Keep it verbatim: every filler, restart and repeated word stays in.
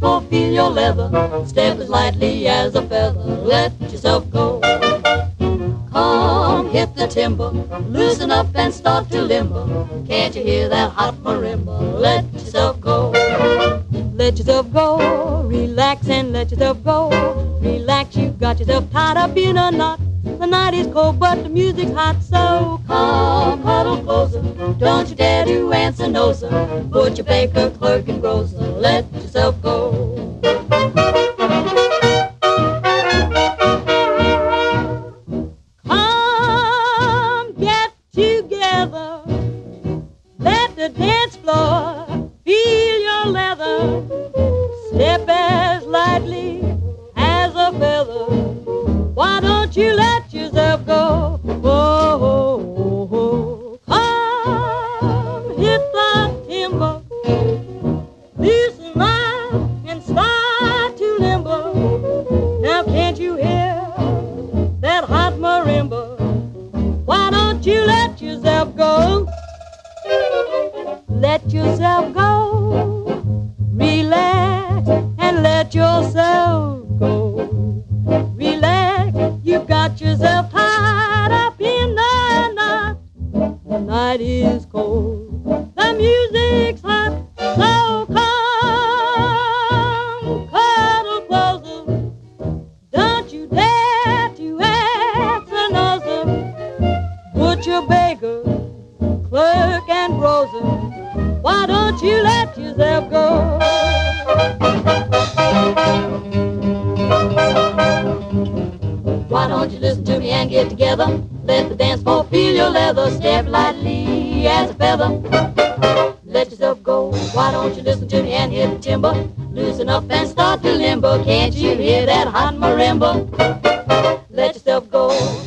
floor, feel your leather. Step as lightly as a feather. Let yourself go. Come, hit the timber. Loosen up and start to limber. Can't you hear that hot marimba? Let yourself go. Let yourself go. Relax and let yourself go. Relax, you got yourself tied up in a knot. The night is cold, but the music's hot, so come huddle closer. Don't you dare to answer no, sir. Put your baker, clerk, and grocer. Let yourself go. Come get together. Let the dance floor feel your leather. Step as lightly as a feather. Why don't you let yourself go? Oh, oh, oh, oh. Come hit the timber. Loosen up and start to limber. Now can't you hear that hot marimba? Why don't you let yourself go? Let yourself go. Relax and let yourself go. Relax, you got yourself tied up in the knot. The night is cold, the music's hot, so come, cuddle closer. Don't you dare to answer no, sir. Butcher, baker, clerk, and grocer. Why don't you let yourself go? Why don't you listen to me and get together? Let the dance floor feel your leather. Step lightly as a feather. Let yourself go. Why don't you listen to me and hit the timber? Loosen up and start to limber. Can't you hear that hot marimba? Let yourself go.